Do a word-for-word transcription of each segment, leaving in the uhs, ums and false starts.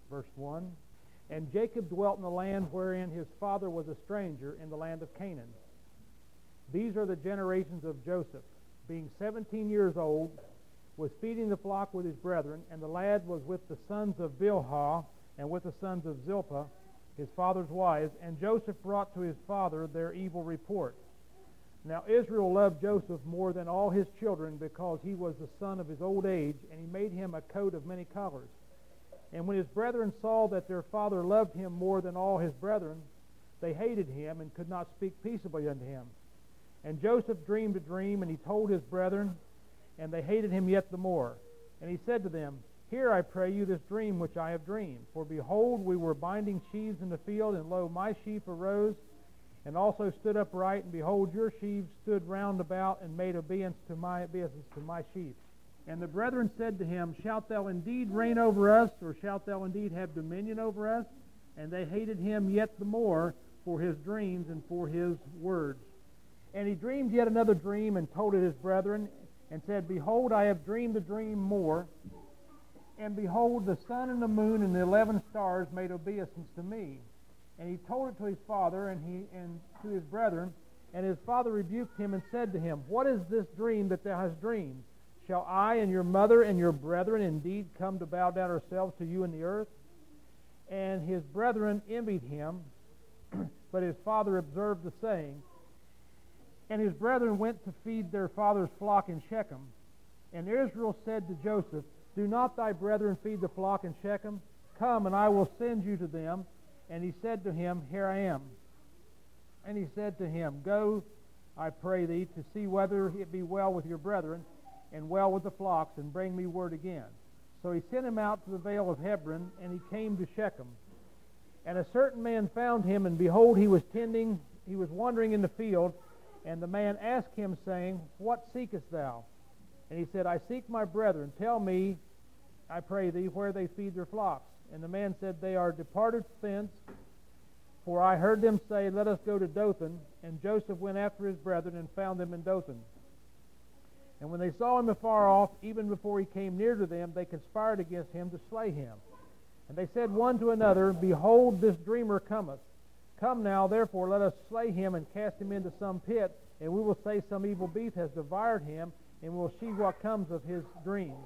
Verse one, and Jacob dwelt in the land wherein his father was a stranger, in the land of Canaan. These are the generations of Joseph. Being seventeen years old, was feeding the flock with his brethren, and the lad was with the sons of Bilhah, and with the sons of Zilpah, his father's wives, and Joseph brought to his father their evil report. Now Israel loved Joseph more than all his children, because he was the son of his old age, and he made him a coat of many colors. And when his brethren saw that their father loved him more than all his brethren, they hated him, and could not speak peaceably unto him. And Joseph dreamed a dream, and he told his brethren, and they hated him yet the more. And he said to them, Hear, I pray you, this dream which I have dreamed. For behold, we were binding sheaves in the field, and lo, my sheaf arose, and also stood upright, and behold, your sheaves stood round about, and made obeisance to my obeisance to my sheaf. And the brethren said to him, Shalt thou indeed reign over us, or shalt thou indeed have dominion over us? And they hated him yet the more for his dreams and for his words. And he dreamed yet another dream, and told it his brethren, and said, Behold, I have dreamed a dream more. And behold, the sun and the moon and the eleven stars made obeisance to me. And he told it to his father and he and to his brethren. And his father rebuked him and said to him, What is this dream that thou hast dreamed? Shall I and your mother and your brethren indeed come to bow down ourselves to you in the earth? And his brethren envied him, but his father observed the saying. And his brethren went to feed their father's flock in Shechem. And Israel said to Joseph, Do not thy brethren feed the flock in Shechem? Come, and I will send you to them. And he said to him, Here I am. And he said to him, Go, I pray thee, to see whether it be well with your brethren, and well with the flocks, and bring me word again. So he sent him out to the vale of Hebron, and he came to Shechem. And a certain man found him, and behold, he was tending, he was wandering in the field. And the man asked him, saying, What seekest thou? And he said, I seek my brethren. Tell me, I pray thee, where they feed their flocks. And the man said, They are departed thence, for I heard them say, Let us go to Dothan. And Joseph went after his brethren, and found them in Dothan. And when they saw him afar off, even before he came near to them, they conspired against him to slay him. And they said one to another, Behold, this dreamer cometh. Come now, therefore, let us slay him, and cast him into some pit, and we will say some evil beast has devoured him, and we will see what comes of his dreams.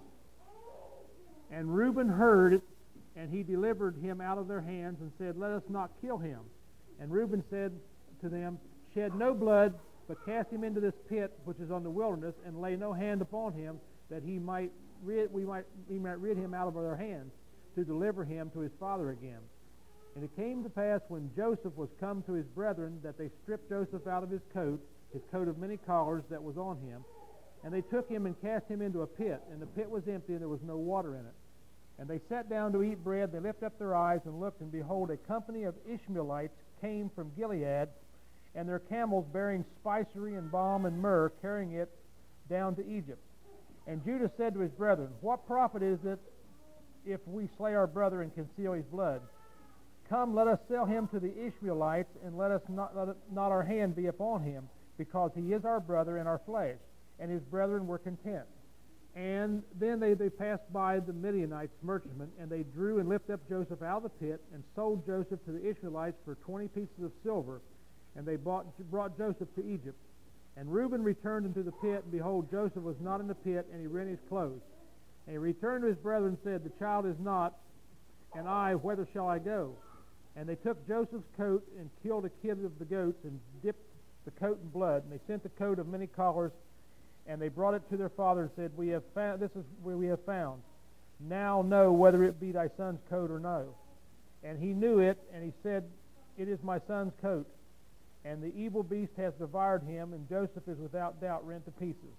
And Reuben heard it, and he delivered him out of their hands, and said, Let us not kill him. And Reuben said to them, Shed no blood, but cast him into this pit which is on the wilderness, and lay no hand upon him, that he might rid, we might we might rid him out of their hands, to deliver him to his father again. And it came to pass, when Joseph was come to his brethren, that they stripped Joseph out of his coat, his coat of many collars that was on him, and they took him and cast him into a pit, and the pit was empty, and there was no water in it. And they sat down to eat bread. They lifted up their eyes and looked, and behold, a company of Ishmaelites came from Gilead, and their camels bearing spicery and balm and myrrh, carrying it down to Egypt. And Judah said to his brethren, What profit is it if we slay our brother and conceal his blood? Come, let us sell him to the Ishmaelites, and let us not, let not our hand be upon him, because he is our brother and our flesh. And his brethren were content. And then they, they passed by the Midianites, merchantmen, and they drew and lifted up Joseph out of the pit, and sold Joseph to the Ishmaelites for twenty pieces of silver. And they bought, brought Joseph to Egypt. And Reuben returned into the pit, and behold, Joseph was not in the pit, and he rent his clothes. And he returned to his brethren, and said, The child is not, and I, whither shall I go? And they took Joseph's coat, and killed a kid of the goats, and dipped the coat in blood. And they sent the coat of many collars, and they brought it to their father, and said, We have found, this is where we have found. Now know whether it be thy son's coat or no. And he knew it, and he said, It is my son's coat. And the evil beast has devoured him, and Joseph is without doubt rent to pieces.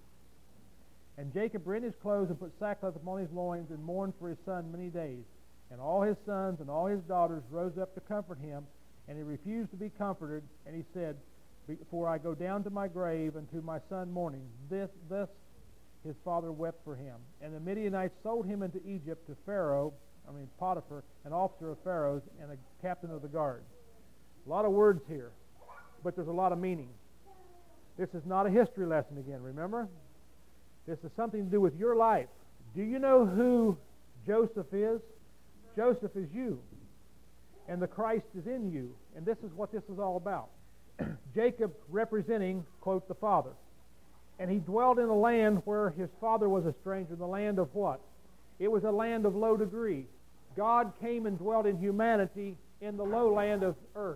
And Jacob rent his clothes, and put sackcloth upon his loins, and mourned for his son many days. And all his sons and all his daughters rose up to comfort him, and he refused to be comforted. And he said, Before I go down to my grave, and to my son mourning, this, thus his father wept for him. And the Midianites sold him into Egypt to Pharaoh, I mean Potiphar, an officer of Pharaoh's, and a captain of the guard. A lot of words here, but there's a lot of meaning. This is not a history lesson again, remember? This is something to do with your life. Do you know who Joseph is? Joseph is you, and the Christ is in you. And this is what this is all about. Jacob representing, quote, the father. And he dwelt in a land where his father was a stranger, the land of what? It was a land of low degree. God came and dwelt in humanity in the low land of earth.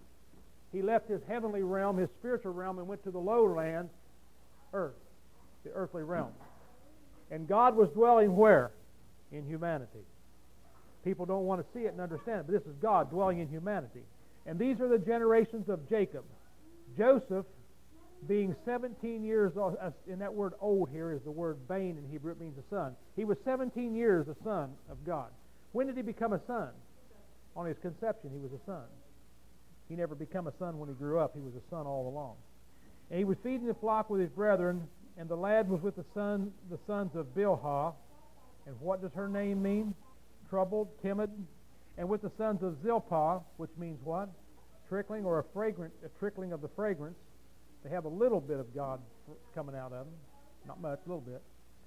He left his heavenly realm, his spiritual realm, and went to the low land, earth, the earthly realm. And God was dwelling where? In humanity. People don't want to see it and understand it, but this is God dwelling in humanity. And these are the generations of Jacob. Joseph, being seventeen years old, and that word old here is the word bain in Hebrew, it means a son. He was seventeen years a son of God. When did he become a son? On his conception, he was a son. He never became a son when he grew up. He was a son all along. And he was feeding the flock with his brethren, and the lad was with the son, the sons of Bilhah. And what does her name mean? Troubled, timid. And with the sons of Zilpah, which means what? Trickling, or a fragrant, a trickling of the fragrance. They have a little bit of God coming out of them. Not much, a little bit.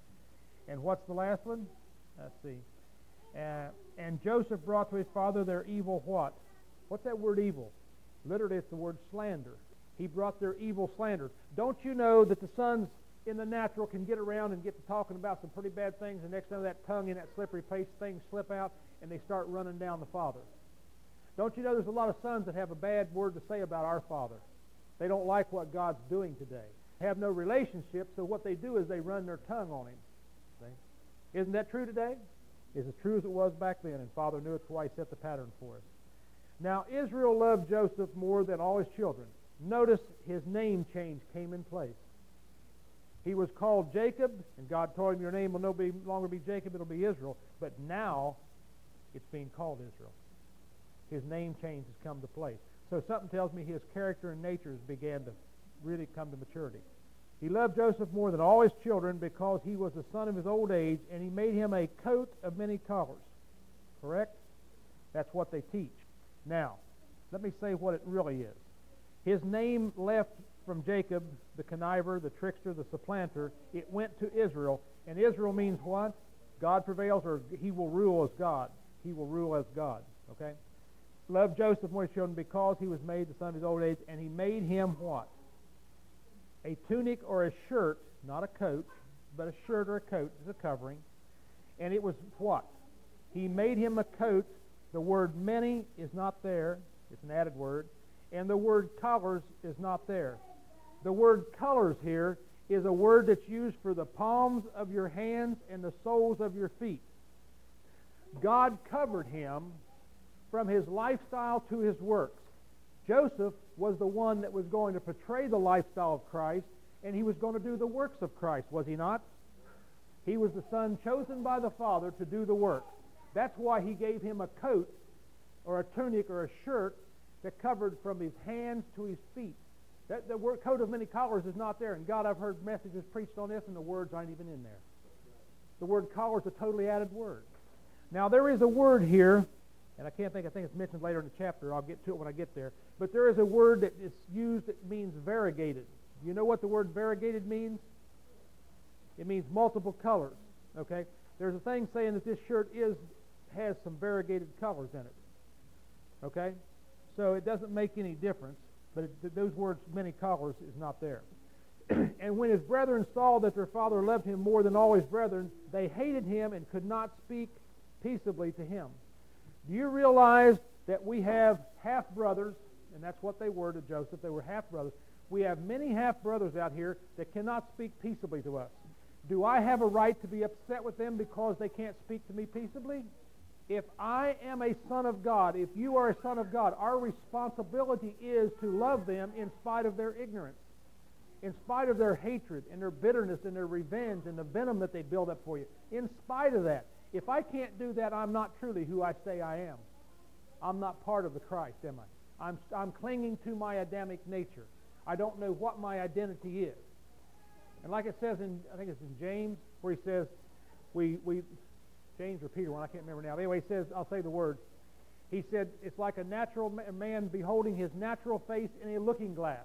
And what's the last one? Let's see. Uh, and Joseph brought to his father their evil what? What's that word evil? Literally, it's the word slander. He brought their evil slander. Don't you know that the sons in the natural can get around and get to talking about some pretty bad things, and next thing that tongue in that slippery place, things slip out, and they start running down the father? Don't you know there's a lot of sons that have a bad word to say about our father? They don't like what God's doing today. They have no relationship, so what they do is they run their tongue on him. See? Isn't that true today? It's as true as it was back then, and Father knew it, so he set the pattern for us. Now, Israel loved Joseph more than all his children. Notice his name change came in place. He was called Jacob, and God told him, your name will no be, longer be Jacob, it'll be Israel. But now, it's being called Israel. His name change has come to place. So something tells me his character and nature began to really come to maturity. He loved Joseph more than all his children because he was the son of his old age, and he made him a coat of many colors. Correct? That's what they teach. Now, let me say what it really is. His name left from Jacob, the conniver, the trickster, the supplanter. It went to Israel, and Israel means what? God prevails, or he will rule as God. He will rule as God. Okay? Loved Joseph more than his children because he was made the son of his old age, and he made him what? A tunic or a shirt, not a coat, but a shirt or a coat is a covering. And it was what? He made him a coat. The word many is not there. It's an added word. And the word colors is not there. The word colors here is a word that's used for the palms of your hands and the soles of your feet. God covered him from his lifestyle to his works. Joseph was the one that was going to portray the lifestyle of Christ, and he was going to do the works of Christ, was he not? He was the son chosen by the Father to do the work. That's why he gave him a coat or a tunic or a shirt that covered from his hands to his feet. That, the word coat of many collars is not there. And God, I've heard messages preached on this, and the words aren't even in there. The word collar is a totally added word. Now, there is a word here, and I can't think, I think it's mentioned later in the chapter. I'll get to it when I get there. But there is a word that is used that means variegated. You know what the word variegated means? It means multiple colors. Okay? There's a thing saying that this shirt is has some variegated colors in it. Okay? So it doesn't make any difference, but it, those words, many colors, is not there. And when his brethren saw that their father loved him more than all his brethren, they hated him and could not speak peaceably to him. Do you realize that we have half-brothers, and that's what they were to Joseph, they were half-brothers. We have many half-brothers out here that cannot speak peaceably to us. Do I have a right to be upset with them because they can't speak to me peaceably? If I am a son of God, if you are a son of God, our responsibility is to love them in spite of their ignorance, in spite of their hatred and their bitterness and their revenge and the venom that they build up for you. In spite of that, if I can't do that, I'm not truly who I say I am. I'm not part of the Christ, am I? I'm, I'm clinging to my Adamic nature. I don't know what my identity is. And like it says in, I think it's in James, where he says, we, we James or Peter, one, I can't remember now. Anyway, he says, I'll say the words. He said, it's like a natural man beholding his natural face in a looking glass.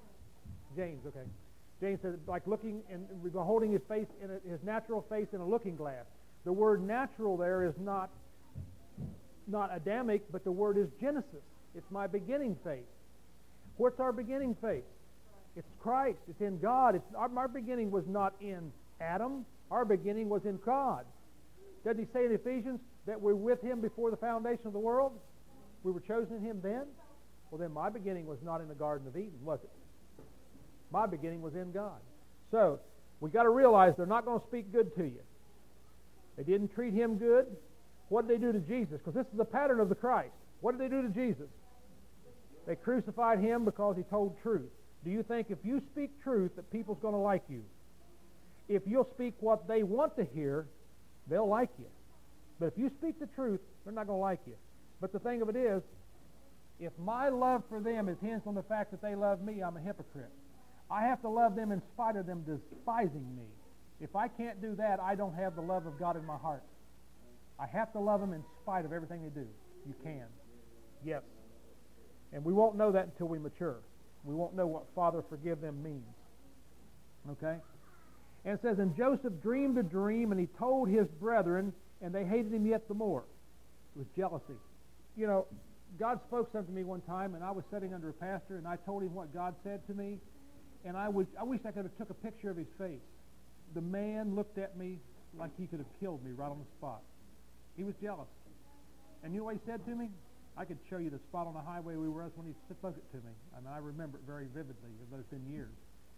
James, okay. James says, like looking and beholding his face in a, his natural face in a looking glass. The word natural there is not not Adamic, but the word is Genesis. It's my beginning faith. What's our beginning faith? It's Christ. It's in God. It's, our, our beginning was not in Adam. Our beginning was in God. Doesn't he say in Ephesians that we're with Him before the foundation of the world? We were chosen in Him then? Well, then my beginning was not in the Garden of Eden, was it? My beginning was in God. So, we've got to realize they're not going to speak good to you. They didn't treat Him good. What did they do to Jesus? Because this is the pattern of the Christ. What did they do to Jesus? They crucified Him because He told truth. Do you think if you speak truth that people's going to like you? If you'll speak what they want to hear, they'll like you. But if you speak the truth, they're not going to like you. But the thing of it is, if my love for them is hinged on the fact that they love me, I'm a hypocrite. I have to love them in spite of them despising me. If I can't do that, I don't have the love of God in my heart. I have to love them in spite of everything they do. You can. Yes. And we won't know that until we mature. We won't know what Father forgive them means. Okay? And it says, and Joseph dreamed a dream, and he told his brethren, and they hated him yet the more. It was jealousy. You know, God spoke something to me one time, and I was sitting under a pastor, and I told him what God said to me, and I would I wish I could have took a picture of his face. The man looked at me like he could have killed me right on the spot. He was jealous. And you know what he said to me? I could show you the spot on the highway we were at when he spoke it to me. I mean, I remember it very vividly, though it's been years.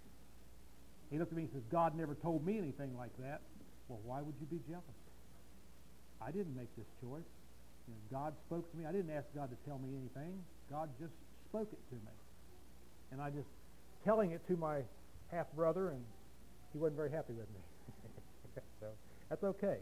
He looked at me and says, God never told me anything like that. Well, why would you be jealous? I didn't make this choice. You know, God spoke to me. I didn't ask God to tell me anything. God just spoke it to me. And I just telling it to my half-brother, and he wasn't very happy with me. So that's okay.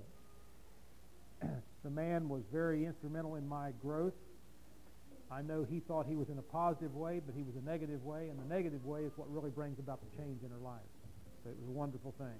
The man was very instrumental in my growth. I know he thought he was in a positive way, but he was a negative way, and the negative way is what really brings about the change in our lives. So it was a wonderful thing.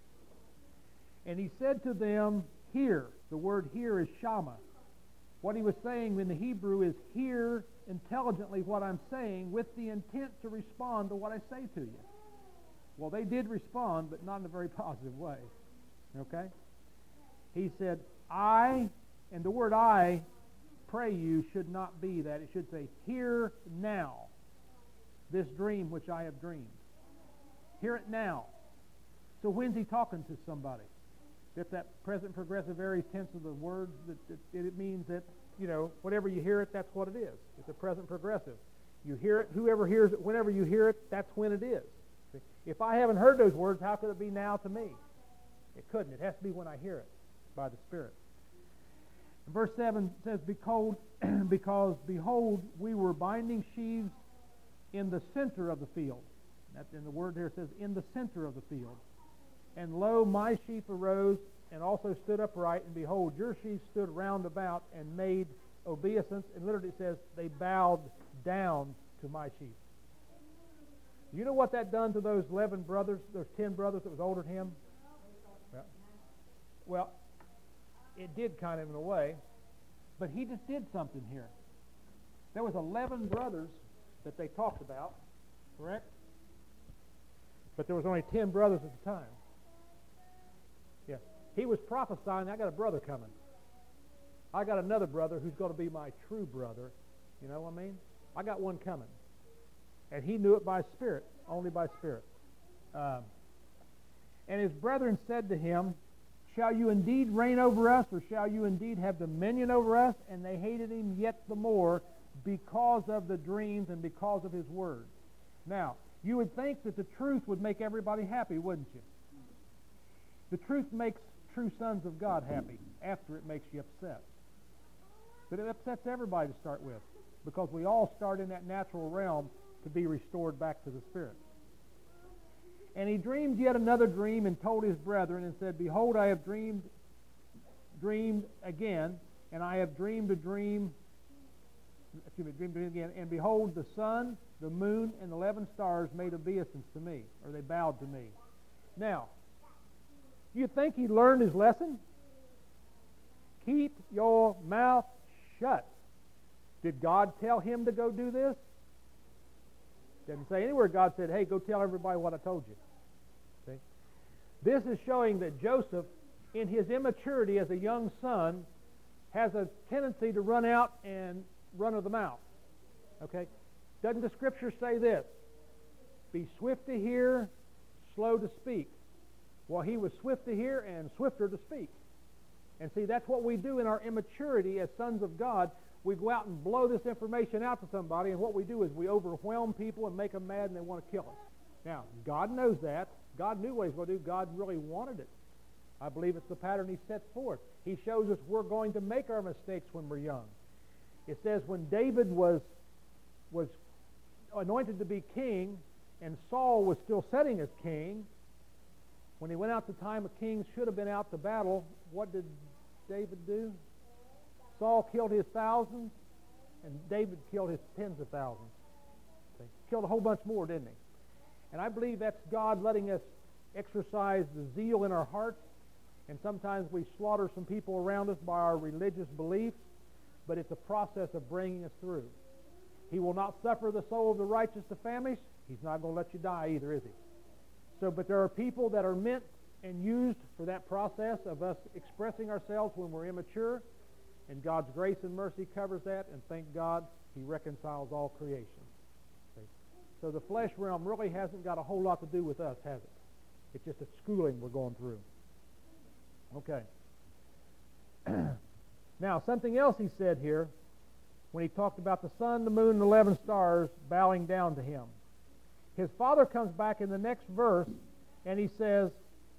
And he said to them, hear. The word hear is shama. What he was saying in the Hebrew is hear intelligently what I'm saying with the intent to respond to what I say to you. Well, they did respond, but not in a very positive way. Okay? He said, I, and the word I, pray you, should not be that. It should say, hear now this dream which I have dreamed. Hear it now. So when's he talking to somebody? If that present progressive aorist tense of the word, that, that it means that, you know, whenever you hear it, that's what it is. It's a present progressive. You hear it, whoever hears it, whenever you hear it, that's when it is. See? If I haven't heard those words, how could it be now to me? It couldn't. It has to be when I hear it by the Spirit. Verse seven says, Behold, because, behold, we were binding sheaves in the center of the field. That, and the word there says, in the center of the field. And lo, my sheep arose and also stood upright, and behold, your sheep stood round about and made obeisance. And literally it says, they bowed down to my sheep. You know what that done to those eleven brothers, those ten brothers that was older than him? Well, well, it did kind of in a way, but he just did something here. There was eleven brothers that they talked about, correct? But there was only ten brothers at the time. Yeah. He was prophesying, I got a brother coming. I got another brother who's going to be my true brother. You know what I mean? I got one coming. And he knew it by Spirit, only by Spirit. Um, and his brethren said to him, shall you indeed reign over us, or shall you indeed have dominion over us? And they hated him yet the more because of the dreams and because of his word. Now, you would think that the truth would make everybody happy, wouldn't you? The truth makes true sons of God happy after it makes you upset. But it upsets everybody to start with, because we all start in that natural realm to be restored back to the Spirit. And he dreamed yet another dream and told his brethren and said, Behold, I have dreamed, dreamed again, and I have dreamed a dream, excuse me, dreamed a dream again, and behold, the sun, the moon, and the eleven stars made obeisance to me, or they bowed to me. Now, you think he learned his lesson? Keep your mouth shut. Did God tell him to go do this? Didn't say anywhere God said, hey, go tell everybody what I told you. See? This is showing that Joseph, in his immaturity as a young son, has a tendency to run out and run of the mouth. Okay? Doesn't the Scripture say this? Be swift to hear, slow to speak. Well, he was swift to hear and swifter to speak. And see, that's what we do in our immaturity as sons of God. We go out and blow this information out to somebody, and what we do is we overwhelm people and make them mad and they want to kill us. Now, God knows that. God knew what he was going to do. God really wanted it. I believe it's the pattern he sets forth. He shows us we're going to make our mistakes when we're young. It says when David was, was anointed to be king and Saul was still sitting as king, when he went out to time of kings, should have been out to battle, what did David do? Saul killed his thousands, and David killed his tens of thousands. He killed a whole bunch more, didn't he? And I believe that's God letting us exercise the zeal in our hearts, and sometimes we slaughter some people around us by our religious beliefs, but it's a process of bringing us through. He will not suffer the soul of the righteous to famish. He's not going to let you die either, is he? So, but there are people that are meant and used for that process of us expressing ourselves when we're immature, and God's grace and mercy covers that, and thank God he reconciles all creation. Okay. So the flesh realm really hasn't got a whole lot to do with us, has it? It's just a schooling we're going through. Okay. Now, something else he said here when he talked about the sun, the moon, and the eleven stars bowing down to him. His father comes back in the next verse, and he says,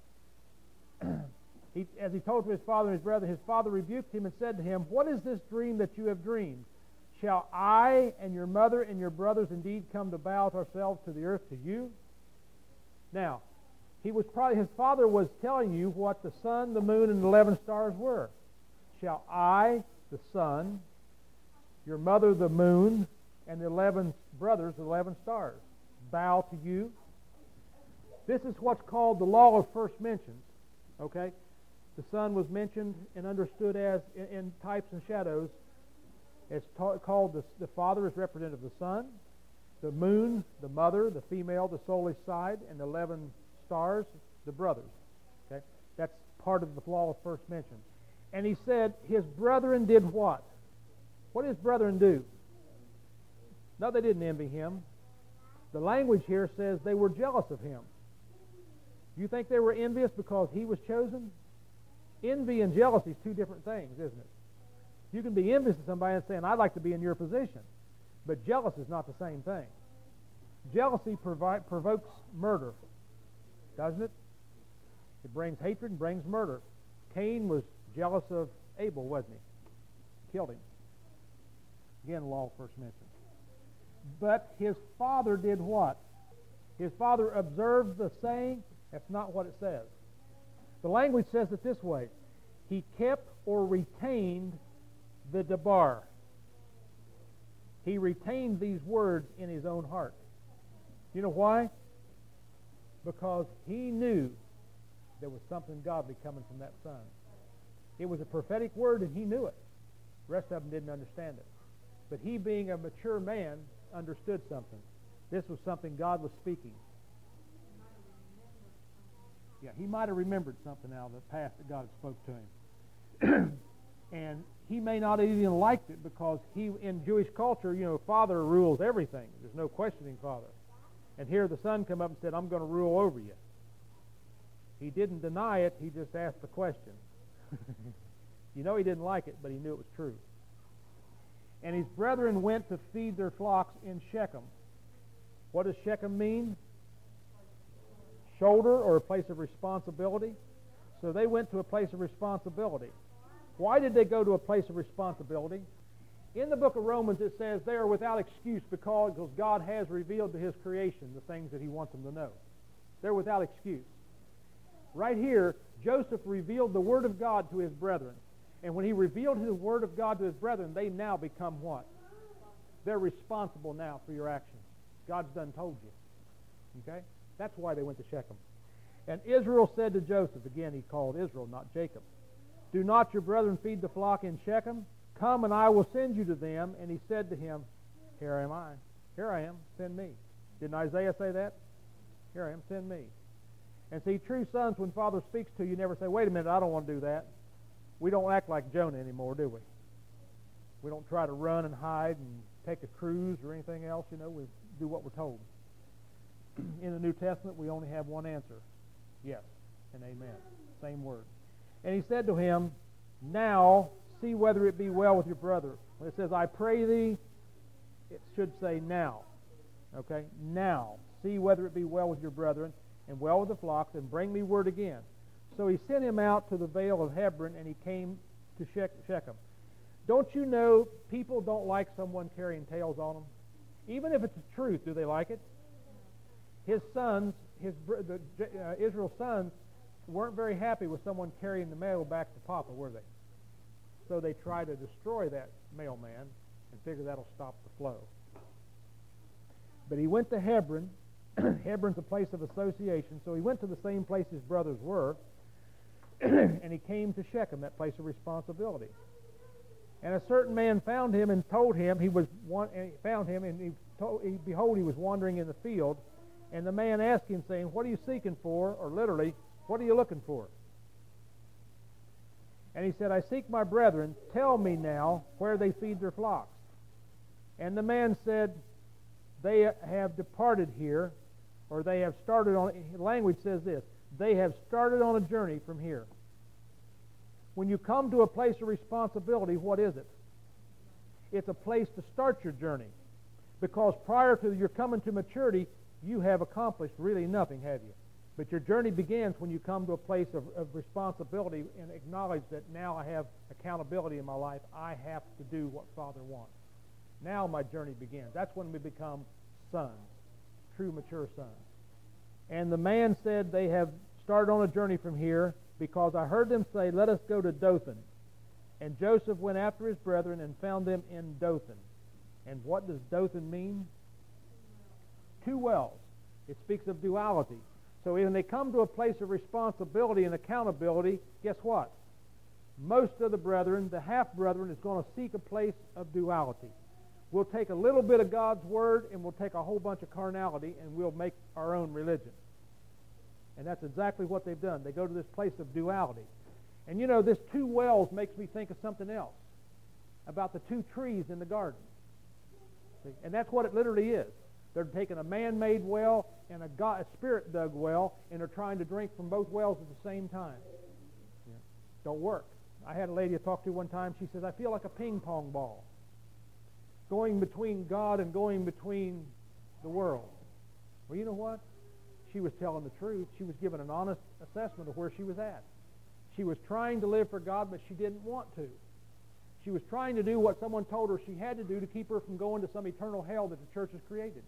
he, as he told to his father and his brother, his father rebuked him and said to him, "What is this dream that you have dreamed? Shall I and your mother and your brothers indeed come to bow ourselves to the earth to you?" Now, he was probably his father was telling you what the sun, the moon, and the eleven stars were. Shall I, the sun, your mother, the moon, and the eleven brothers, the eleven stars, bow to you? This is what's called the law of first mentions. Okay? The sun was mentioned and understood as, in, in types and shadows, as ta- called the, the father is representative of the sun, the moon, the mother, the female, the soulish side, and the eleven stars, the brothers. Okay? That's part of the law of first mention. And he said, his brethren did what? What did his brethren do? No, they didn't envy him. The language here says they were jealous of him. You think they were envious because he was chosen? Envy and jealousy is two different things, isn't it? You can be envious of somebody and saying, I'd like to be in your position. But jealous is not the same thing. Jealousy provi- provokes murder, doesn't it? It brings hatred and brings murder. Cain was jealous of Abel, wasn't he? Killed him. Again, law first mentioned. But his father did what? His father observed the saying. That's not what it says. The language says it this way. He kept or retained the debar. He retained these words in his own heart. You know why? Because he knew there was something godly coming from that son. It was a prophetic word, and he knew it. The rest of them didn't understand it. But he, being a mature man, understood something. This was something God was speaking. Yeah, he might have remembered something out of the past that God had spoke to him. And he may not have even liked it because he, in Jewish culture, you know, father rules everything. There's no questioning father. And here the son come up and said, I'm going to rule over you. He didn't deny it. He just asked the question. You know he didn't like it, but he knew it was true. And his brethren went to feed their flocks in Shechem. What does Shechem mean? Shoulder, or a place of responsibility. So they went to a place of responsibility. Why did they go to a place of responsibility? In the book of Romans it says they are without excuse because God has revealed to his creation the things that he wants them to know. They're without excuse. Right here, Joseph revealed the Word of God to his brethren. And when he revealed his Word of God to his brethren, they now become what? They're responsible now for your actions. God's done told you. Okay? That's why they went to Shechem. And Israel said to Joseph, again he called Israel, not Jacob, do not your brethren feed the flock in Shechem? Come and I will send you to them. And he said to him, here am I. Here I am. Send me. Didn't Isaiah say that? Here I am. Send me. And see, true sons, when Father speaks to you, never say, wait a minute, I don't want to do that. we don't act like Jonah anymore, do we? We don't try to run and hide and take a cruise or anything else. You know, we do what we're told. In the New Testament, we only have one answer. Yes and amen. Same word. And he said to him, now see whether it be well with your brother. When it says, I pray thee, it should say now. Okay? Now see whether it be well with your brethren and well with the flocks, and bring me word again. So he sent him out to the vale of Hebron, and he came to Shechem. Don't you know people don't like someone carrying tales on them? Even if it's the truth, do they like it? His sons, his the, uh, Israel's sons, weren't very happy with someone carrying the mail back to Papa, were they? So they tried to destroy that mailman and figure that'll stop the flow. But he went to Hebron. Hebron's a place of association, so he went to the same place his brothers were, and he came to Shechem, that place of responsibility. And a certain man found him and told him he was one, and he found him and he told, he, behold, he was wandering in the field, and the man asked him, saying, what are you seeking for? Or literally, what are you looking for? And he said, I seek my brethren. Tell me now where they feed their flocks. And the man said, they have departed here, or they have started on, language says this, they have started on a journey from here. When you come to a place of responsibility, what is it? It's a place to start your journey. Because prior to your coming to maturity, you have accomplished really nothing, have you? But your journey begins when you come to a place of, of responsibility and acknowledge that now I have accountability in my life. I have to do what Father wants. Now my journey begins. That's when we become sons, true mature sons. And the man said, they have started on a journey from here, because I heard them say, let us go to Dothan. And Joseph went after his brethren and found them in Dothan. And what does Dothan mean? Two wells. It speaks of duality. So when they come to a place of responsibility and accountability, guess what? Most of the brethren, the half-brethren, is going to seek a place of duality. We'll take a little bit of God's Word and we'll take a whole bunch of carnality and we'll make our own religion. And that's exactly what they've done. They go to this place of duality. And you know, this two wells makes me think of something else, about the two trees in the garden. See? And that's what it literally is. They're taking a man-made well and a, God, a spirit-dug well, and they're trying to drink from both wells at the same time. Yeah. Don't work. I had a lady I talked to one time. She says, I feel like a ping-pong ball, going between God and going between the world. Well, you know what? She was telling the truth. She was giving an honest assessment of where she was at. She was trying to live for God, but she didn't want to. She was trying to do what someone told her she had to do to keep her from going to some eternal hell that the church has created.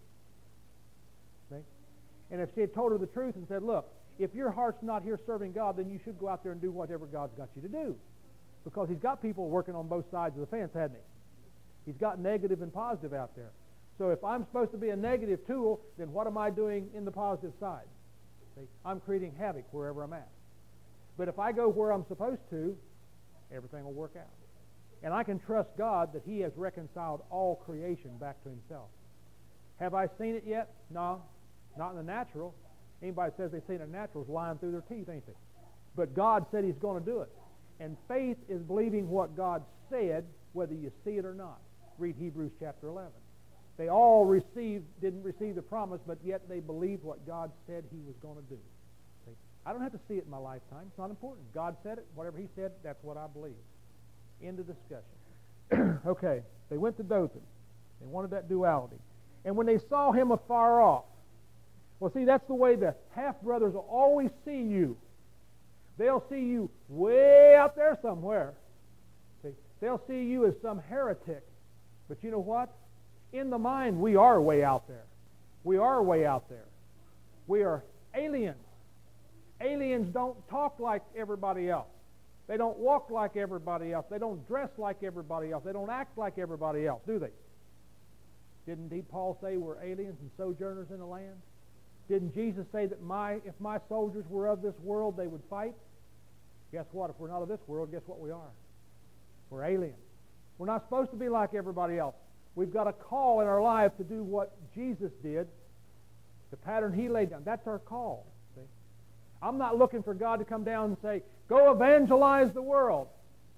See? And if she had told her the truth and said, look, if your heart's not here serving God, then you should go out there and do whatever God's got you to do. Because He's got people working on both sides of the fence, hasn't He? He's got negative and positive out there. So if I'm supposed to be a negative tool, then what am I doing in the positive side? See? I'm creating havoc wherever I'm at. But if I go where I'm supposed to, everything will work out. And I can trust God that He has reconciled all creation back to Himself. Have I seen it yet? No, not in the natural. Anybody says they've seen it in the natural is lying through their teeth, ain't they? But God said He's going to do it. And faith is believing what God said, whether you see it or not. Read Hebrews chapter eleven. They all received, didn't receive the promise, but yet they believed what God said He was going to do. See? I don't have to see it in my lifetime. It's not important. God said it. Whatever He said, that's what I believe. End of discussion. Okay, they went to Dothan. They wanted that duality. And when they saw him afar off, well, see, that's the way the half-brothers will always see you. They'll see you way out there somewhere. See, they'll see you as some heretic. But you know what? In the mind, we are way out there. We are way out there. We are aliens. Aliens don't talk like everybody else. They don't walk like everybody else. They don't dress like everybody else. They don't act like everybody else, do they? Didn't he, Paul say we're aliens and sojourners in the land? Didn't Jesus say that my if my soldiers were of this world, they would fight? Guess what? If we're not of this world, guess what we are? We're aliens. We're not supposed to be like everybody else. We've got a call in our life to do what Jesus did, the pattern He laid down. That's our call. See? I'm not looking for God to come down and say, go evangelize the world.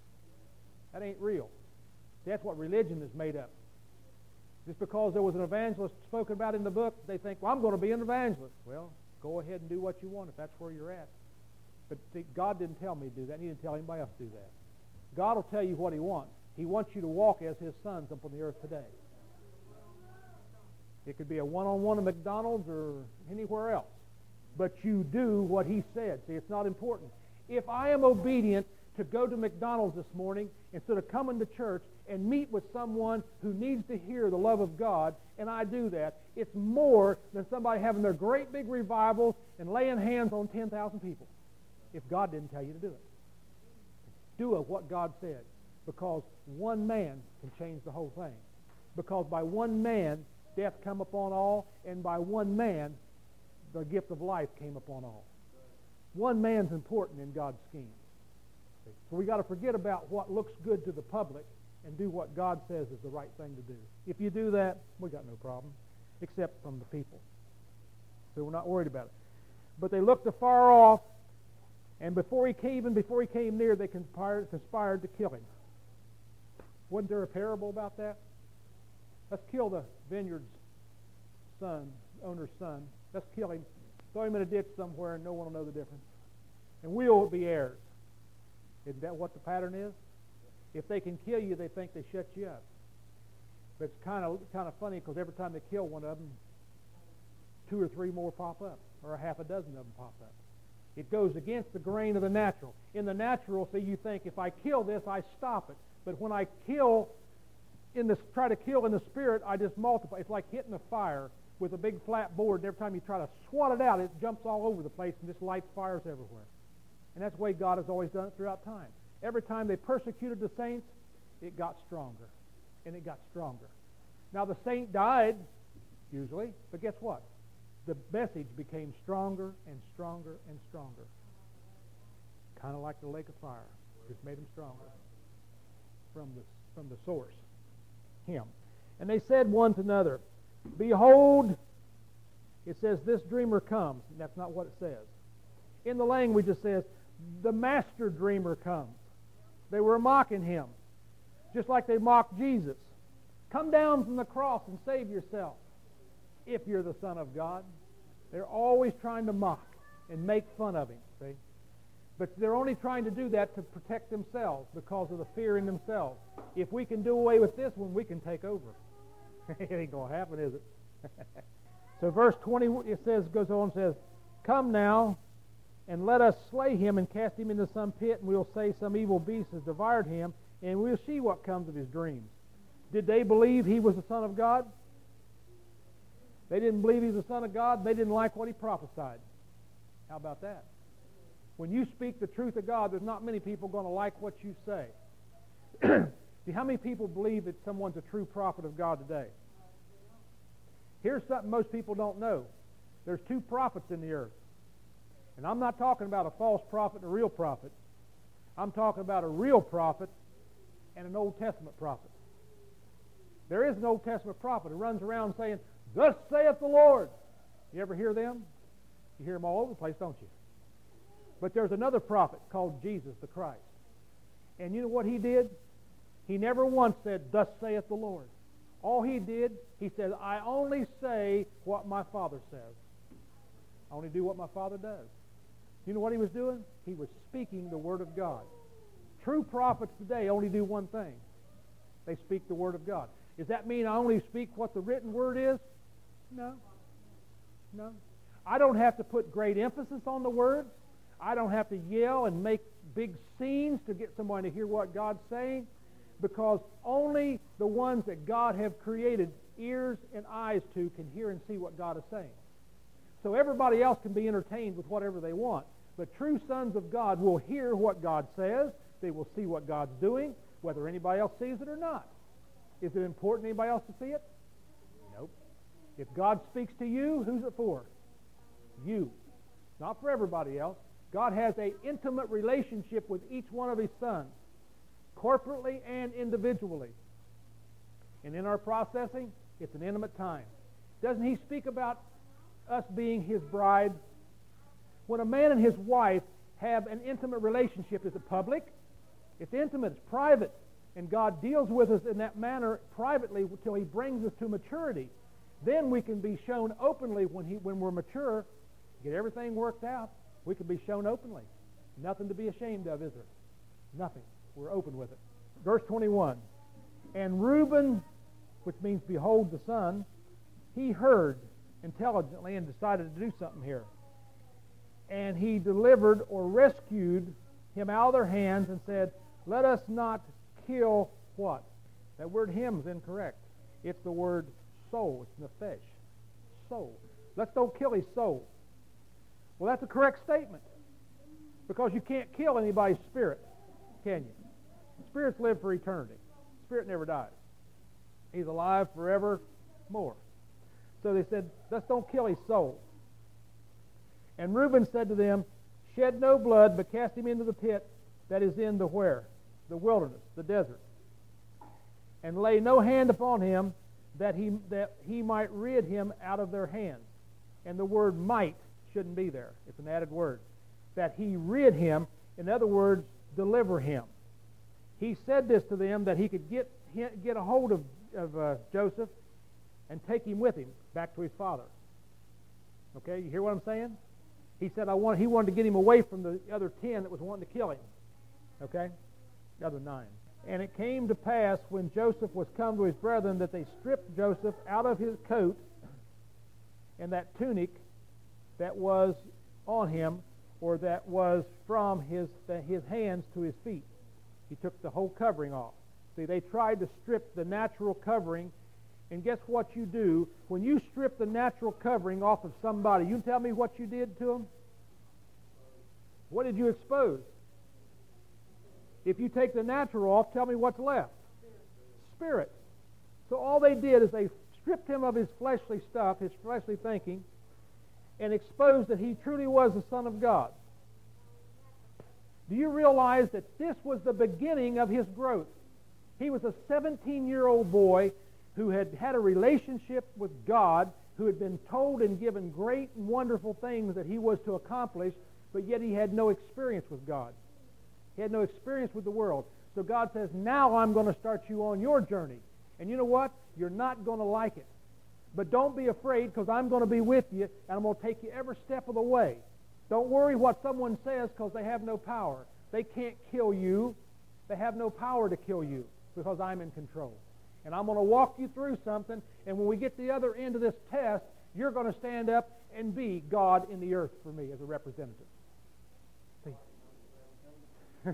That ain't real. That's what religion is made up. Just because there was an evangelist spoken about in the book, they think, well, I'm going to be an evangelist. Well, go ahead and do what you want if that's where you're at. But see, God didn't tell me to do that. He didn't tell anybody else to do that. God will tell you what He wants. He wants you to walk as His sons up on the earth today. It could be a one-on-one at McDonald's or anywhere else. But you do what He said. See, it's not important. If I am obedient to go to McDonald's this morning instead of coming to church and meet with someone who needs to hear the love of God, and I do that, it's more than somebody having their great big revivals and laying hands on ten thousand people if God didn't tell you to do it. Do it what God said, because one man can change the whole thing. Because by one man, death come upon all, and by one man, the gift of life came upon all. One man's important in God's scheme. So we got to forget about what looks good to the public and do what God says is the right thing to do. If you do that, we got no problem, except from the people. So we're not worried about it. But they looked afar off, and before he came, even before he came near, they conspired, conspired to kill him. Wasn't there a parable about that? Let's kill the vineyard's son, owner's son. Let's kill him. Throw him in a ditch somewhere, and no one will know the difference. And we'll be heirs. Isn't that what the pattern is? If they can kill you, they think they shut you up. But it's kind of kind of funny, because every time they kill one of them, two or three more pop up, or a half a dozen of them pop up. It goes against the grain of the natural. In the natural, see, you think, if I kill this, I stop it. But when I kill, in the try to kill in the spirit, I just multiply. It's like hitting a fire with a big flat board, and every time you try to swat it out, it jumps all over the place and just lights fires everywhere. And that's the way God has always done it throughout time. Every time they persecuted the saints, it got stronger. And it got stronger. Now the saint died, usually, but guess what? The message became stronger and stronger and stronger. Kind of like the lake of fire. Just made them stronger from the, from the source, Him. And they said one to another, behold, it says, this dreamer comes. And that's not what it says. In the language it says, the master dreamer comes. They were mocking him, just like they mocked Jesus. Come down from the cross and save yourself if you're the Son of God. They're always trying to mock and make fun of him, see? But they're only trying to do that to protect themselves because of the fear in themselves. If we can do away with this one, we can take over. It ain't going to happen, is it? So verse twenty, it says, goes on and says, come now, and let us slay him and cast him into some pit, and we'll say some evil beast has devoured him, and we'll see what comes of his dreams. Did they believe he was the Son of God? They didn't believe he was the Son of God. They didn't like what he prophesied. How about that? When you speak the truth of God, there's not many people going to like what you say. See, how many people believe that someone's a true prophet of God today? Here's something most people don't know. There's two prophets in the earth. And I'm not talking about a false prophet and a real prophet. I'm talking about a real prophet and an Old Testament prophet. There is an Old Testament prophet who runs around saying, thus saith the Lord. You ever hear them? You hear them all over the place, don't you? But there's another prophet called Jesus the Christ. And you know what he did? He never once said, thus saith the Lord. All he did, he said, I only say what my Father says. I only do what my Father does. You know what he was doing? He was speaking the Word of God. True prophets today only do one thing. They speak the Word of God. Does that mean I only speak what the written Word is? No. No. I don't have to put great emphasis on the Word. I don't have to yell and make big scenes to get someone to hear what God's saying, because only the ones that God have created ears and eyes to can hear and see what God is saying. So everybody else can be entertained with whatever they want. But true sons of God will hear what God says. They will see what God's doing, whether anybody else sees it or not. Is it important anybody else to see it? Nope. If God speaks to you, who's it for? You. Not for everybody else. God has an intimate relationship with each one of His sons, corporately and individually. And in our processing, it's an intimate time. Doesn't He speak about us being His bride? When a man and his wife have an intimate relationship, is it public? It's intimate, it's private. And God deals with us in that manner privately until He brings us to maturity. Then we can be shown openly when, he, when we're mature, get everything worked out, we can be shown openly. Nothing to be ashamed of, is there? Nothing. We're open with it. Verse twenty-one. And Reuben, which means behold the son, he heard intelligently and decided to do something here. And he delivered or rescued him out of their hands and said, let us not kill what? That word him is incorrect. It's the word soul. It's nefesh. Soul. Let's don't kill his soul. Well, that's a correct statement. Because you can't kill anybody's spirit, can you? Spirits live for eternity. Spirit never dies. He's alive forevermore. So they said, let's don't kill his soul. And Reuben said to them, shed no blood, but cast him into the pit that is in the where? The wilderness, the desert. And lay no hand upon him, that he, that he might rid him out of their hands. And the word might shouldn't be there. It's an added word. That he rid him, in other words, deliver him. He said this to them that he could get, get a hold of, of uh, Joseph and take him with him back to his father. Okay, you hear what I'm saying? He said I want, he wanted to get him away from the other ten that was wanting to kill him. Okay? The other nine. And it came to pass when Joseph was come to his brethren that they stripped Joseph out of his coat and that tunic that was on him, or that was from his, his hands to his feet. He took the whole covering off. See, they tried to strip the natural covering, and guess what you do? When you strip the natural covering off of somebody, you tell me what you did to them? What did you expose? If you take the natural off, tell me what's left. Spirit. So all they did is they stripped him of his fleshly stuff, his fleshly thinking, and exposed that he truly was the Son of God. Do you realize that this was the beginning of his growth? He was a seventeen-year-old boy who had had a relationship with God, who had been told and given great and wonderful things that he was to accomplish, but yet he had no experience with God. He had no experience with the world. So God says, now I'm going to start you on your journey. And you know what? You're not going to like it. But don't be afraid, because I'm going to be with you, and I'm going to take you every step of the way. Don't worry what someone says, because they have no power. They can't kill you. They have no power to kill you, because I'm in control. And I'm going to walk you through something, and when we get to the other end of this test, you're going to stand up and be God in the earth for me as a representative. See?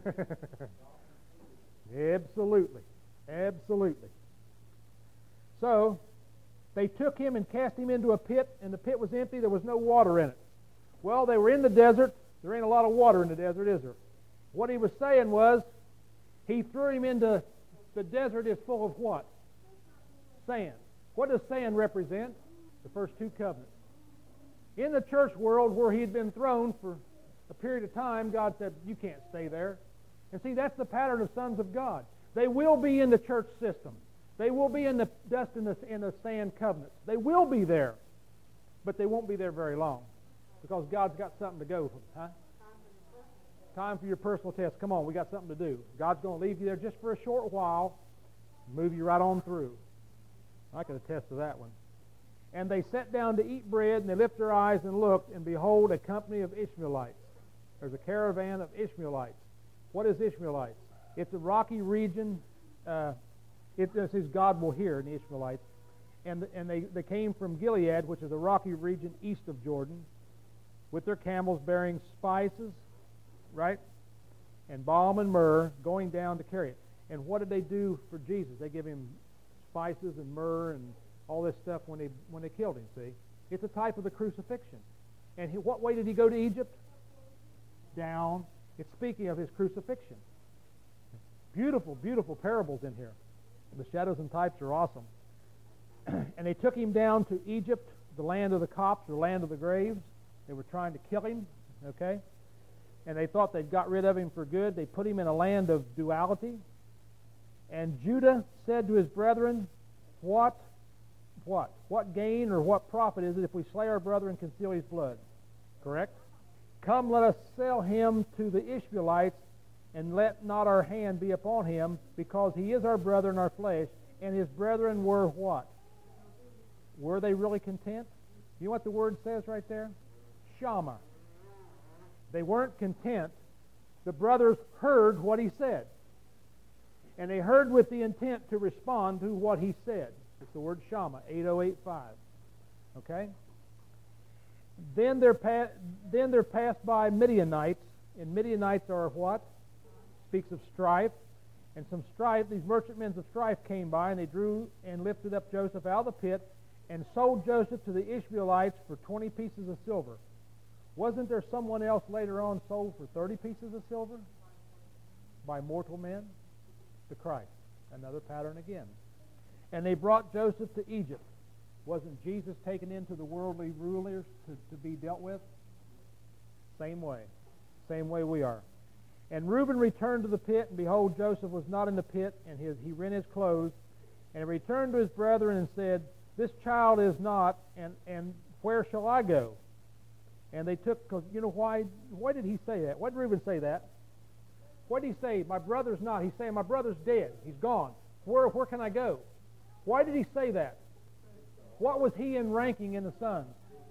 Absolutely. Absolutely. So, they took him and cast him into a pit, and the pit was empty. There was no water in it. Well, they were in the desert. There ain't a lot of water in the desert, is there? What he was saying was, he threw him into the desert is full of what? Sand. What does sand represent? The first two covenants. In the church world where he had been thrown for a period of time, God said, you can't stay there. And see, that's the pattern of sons of God. They will be in the church system. They will be in the dust and the, in the sand covenants. They will be there. But they won't be there very long. Because God's got something to go for. Huh? Time for your personal test. Come on, we got something to do. God's going to leave you there just for a short while, move you right on through. I can attest to that one. And they sat down to eat bread, and they lifted their eyes and looked, and behold, a company of Ishmaelites. There's a caravan of Ishmaelites. What is Ishmaelites? It's a rocky region. Uh, it says God will hear in the Ishmaelites. And, and they, they came from Gilead, which is a rocky region east of Jordan, with their camels bearing spices, right? And balm and myrrh, going down to carry it. And what did they do for Jesus? They give him spices and myrrh and all this stuff when they when they killed him, see? It's a type of the crucifixion. And he, what way did he go to Egypt? Down. It's speaking of his crucifixion. Beautiful, beautiful parables in here. The shadows and types are awesome. And they took him down to Egypt, the land of the Copts, the land of the graves. They were trying to kill him, okay? And they thought they'd got rid of him for good. They put him in a land of duality. And Judah said to his brethren, What, what, what gain or what profit is it if we slay our brother and conceal his blood? Correct? Come, let us sell him to the Ishmaelites, and let not our hand be upon him, because he is our brother in our flesh. And his brethren were what? Were they really content? You know what the word says right there? Shama. They weren't content. The brothers heard what he said. And they heard with the intent to respond to what he said. It's the word Shama, eight oh eight five. Okay? Then there, pa- then there passed by Midianites, and Midianites are what? Speaks of strife. And some strife, these merchantmen of strife came by, and they drew and lifted up Joseph out of the pit, and sold Joseph to the Ishmaelites for twenty pieces of silver. Wasn't there someone else later on sold for thirty pieces of silver? By mortal men? The Christ. Another pattern again. And they brought Joseph to Egypt. Wasn't Jesus taken into the worldly rulers to, to be dealt with? Same way. Same way we are. And Reuben returned to the pit, and behold, Joseph was not in the pit, and his, he rent his clothes. And he returned to his brethren and said, This child is not, and, and where shall I go? And they took, because you know why? Why did he say that? Why did Reuben say that? Why did he say, my brother's not? He's saying, my brother's dead. He's gone. Where, where can I go? Why did he say that? What was he in ranking in the sons?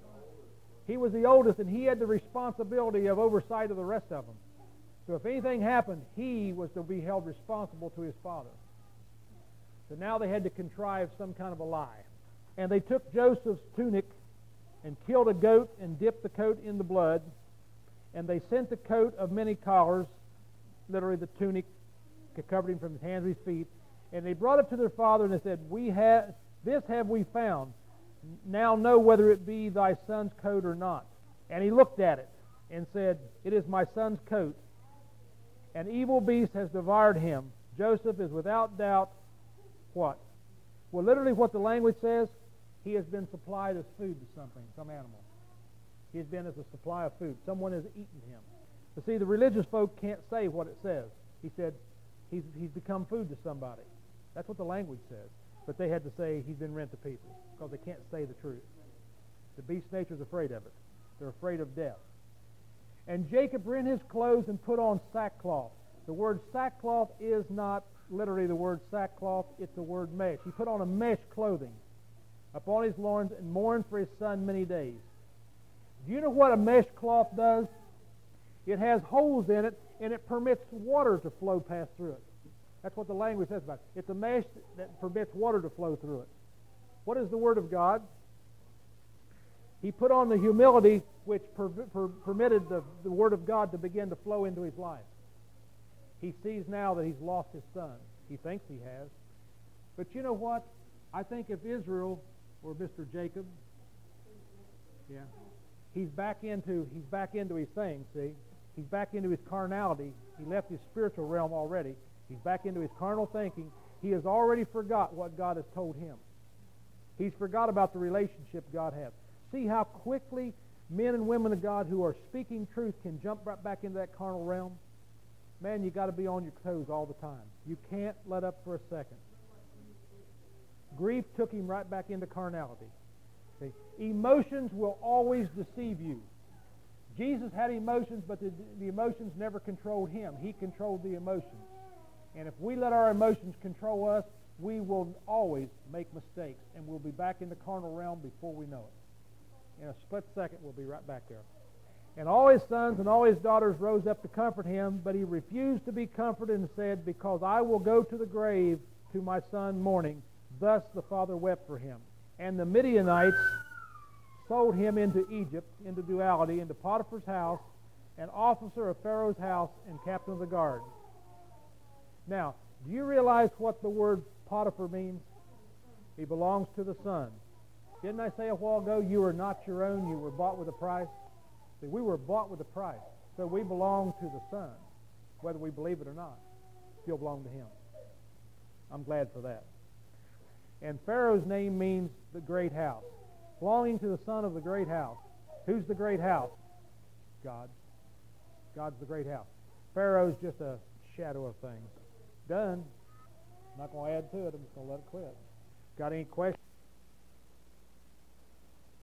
He was the oldest, and he had the responsibility of oversight of the rest of them. So if anything happened, he was to be held responsible to his father. So now they had to contrive some kind of a lie. And they took Joseph's tunic and killed a goat and dipped the coat in the blood. And they sent the coat of many collars, literally the tunic, covered him from his hands to his feet. And they brought it to their father, and they said, "We have this have we found. Now know whether it be thy son's coat or not." And he looked at it and said, "It is my son's coat. An evil beast has devoured him. Joseph is without doubt," what? Well, literally what the language says, he has been supplied as food to something, some animal. He has been as a supply of food. Someone has eaten him. But see, the religious folk can't say what it says. He said, he's, he's become food to somebody. That's what the language says. But they had to say he's been rent to pieces, because they can't say the truth. The beast nature is afraid of it. They're afraid of death. And Jacob rent his clothes and put on sackcloth. The word sackcloth is not literally the word sackcloth, it's the word mesh. He put on a mesh clothing upon his loins and mourned for his son many days. Do you know what a mesh cloth does? It has holes in it, and it permits water to flow past through it. That's what the language says about it. It's a mesh that permits water to flow through it. What is the Word of God? He put on the humility which per, per, permitted the, the Word of God to begin to flow into his life. He sees now that he's lost his son. He thinks he has. But you know what? I think if Israel or Mister Jacob, yeah, he's back into he's back into his thing, see? He's back into his carnality. He left his spiritual realm already. He's back into his carnal thinking. He has already forgot what God has told him. He's forgot about the relationship God has. See how quickly men and women of God who are speaking truth can jump right back into that carnal realm? Man, you got to be on your toes all the time. You can't let up for a second. Grief took him right back into carnality. See? Emotions will always deceive you. Jesus had emotions, but the, the emotions never controlled him. He controlled the emotions. And if we let our emotions control us, we will always make mistakes, and we'll be back in the carnal realm before we know it. In a split second, we'll be right back there. And all his sons and all his daughters rose up to comfort him, but he refused to be comforted and said, "Because I will go to the grave to my son mourning." Thus the father wept for him. And the Midianites sold him into Egypt, into duality, into Potiphar's house, an officer of Pharaoh's house and captain of the guard. Now, do you realize what the word Potiphar means? He belongs to the son. Didn't I say a while ago, you are not your own, you were bought with a price? See, we were bought with a price, so we belong to the Son. Whether we believe it or not, still belong to him. I'm glad for that. And Pharaoh's name means the great house. Belonging to the son of the great house. Who's the great house? God. God's the great house. Pharaoh's just a shadow of things. Done. I'm not going to add to it. I'm just going to let it quit. Got any questions?